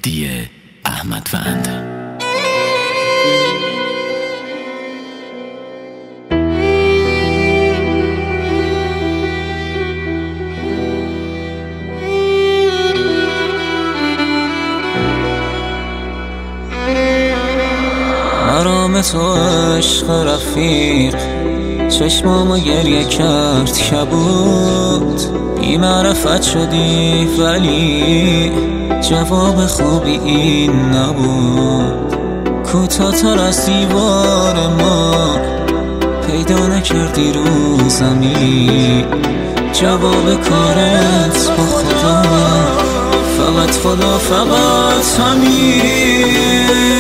مهدی احمدوند. مرام تو عشق رفیق، چشمامو گریه کرد کبود. بی معرفت شدی ولی جواب خوبی این نبود. کوتاه‌تر از دیوار ما پیدا نکردی رو زمین. جواب کارت با خدا، فقط خدا، فقط همین.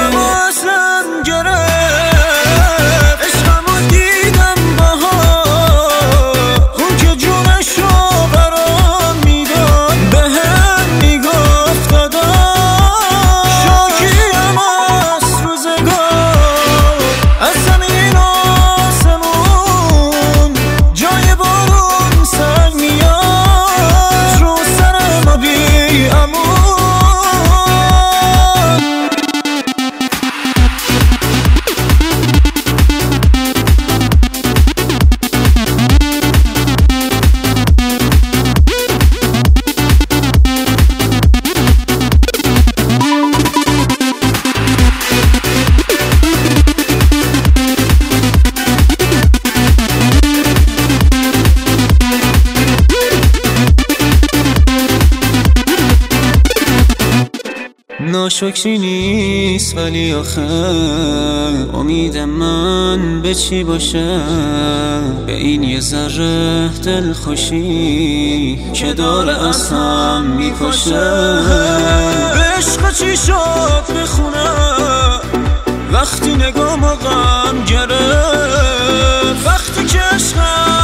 ناشکری نیست ولی آخه امید من به چی باشه؟ به این یه ذره دلخوشی که داره از هم میپاشه. به عشق چی شد بخونه وقتی نگام غم گرفت؟ وقتی که عشق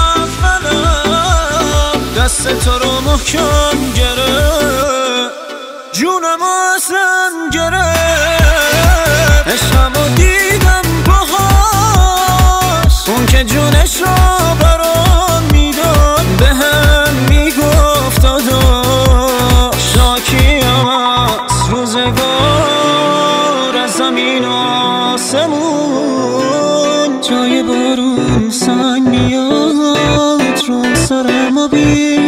اولم دست تو رو محکم گرفت، جونم اصلا گرفت. عشقمو دیدم باهاش، اون که جونش رو برام میداد بهم میگفت داداش. شاکیم از روزگار، از زمین و آسمون. جای بارون سنگ میاد رو سر ما بی